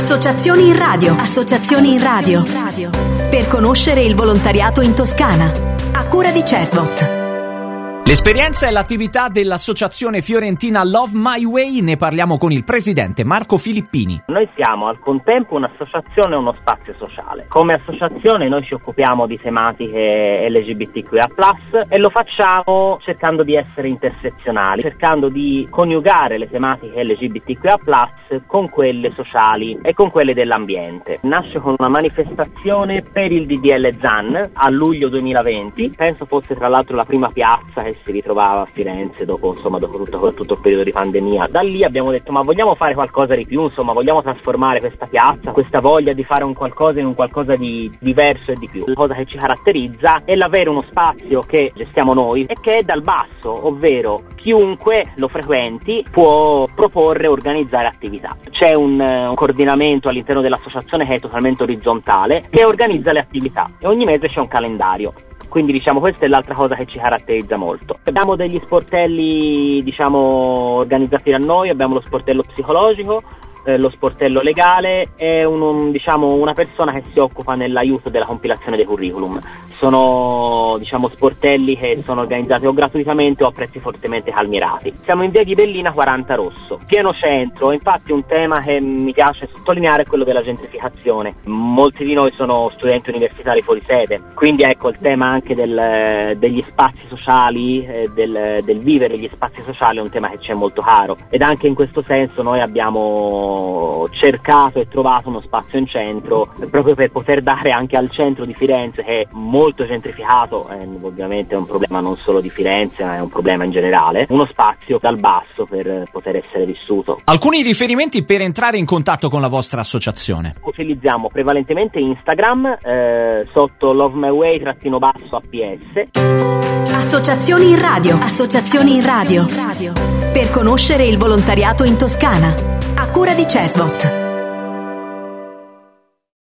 Associazioni in radio. Associazioni in radio. Per conoscere il volontariato in Toscana. A cura di CESVOT. L'esperienza e l'attività dell'associazione fiorentina Love My Way, ne parliamo con il presidente Marco Filippini. Noi siamo al contempo un'associazione e uno spazio sociale. Come associazione noi ci occupiamo di tematiche LGBTQIA+, e lo facciamo cercando di essere intersezionali, cercando di coniugare le tematiche LGBTQIA+, con quelle sociali e con quelle dell'ambiente. Nasce con una manifestazione per il DDL ZAN a luglio 2020, penso fosse tra l'altro la prima piazza che si ritrovava a Firenze dopo tutto il periodo di pandemia. Da lì abbiamo detto: ma vogliamo fare qualcosa di più, vogliamo trasformare questa piazza, questa voglia di fare un qualcosa in un qualcosa di diverso e di più. La cosa che ci caratterizza è l'avere uno spazio che gestiamo noi e che è dal basso, ovvero chiunque lo frequenti può proporre e organizzare attività. C'è un coordinamento all'interno dell'associazione che è totalmente orizzontale, che organizza le attività, e ogni mese c'è un calendario. Quindi questa è l'altra cosa che ci caratterizza molto. Abbiamo degli sportelli organizzati da noi, abbiamo lo sportello psicologico, lo sportello legale e una persona che si occupa nell'aiuto della compilazione dei curriculum. Sono sportelli che sono organizzati o gratuitamente o a prezzi fortemente calmierati. Siamo in via Ghibellina 40 Rosso, pieno centro. Infatti un tema che mi piace sottolineare è quello della gentrificazione. Molti di noi sono studenti universitari fuori sede, quindi ecco, il tema anche degli spazi sociali, del vivere gli spazi sociali è un tema che ci è molto caro, ed anche in questo senso noi abbiamo cercato e trovato uno spazio in centro proprio per poter dare anche al centro di Firenze, che è molto gentrificato, ovviamente è un problema non solo di Firenze ma è un problema in generale, uno spazio dal basso per poter essere vissuto. Alcuni riferimenti per entrare in contatto con la vostra associazione? Utilizziamo prevalentemente Instagram sotto Love My Way _APS. Associazioni in radio. Associazioni in radio. Per conoscere il volontariato in Toscana. A cura di CESVOT.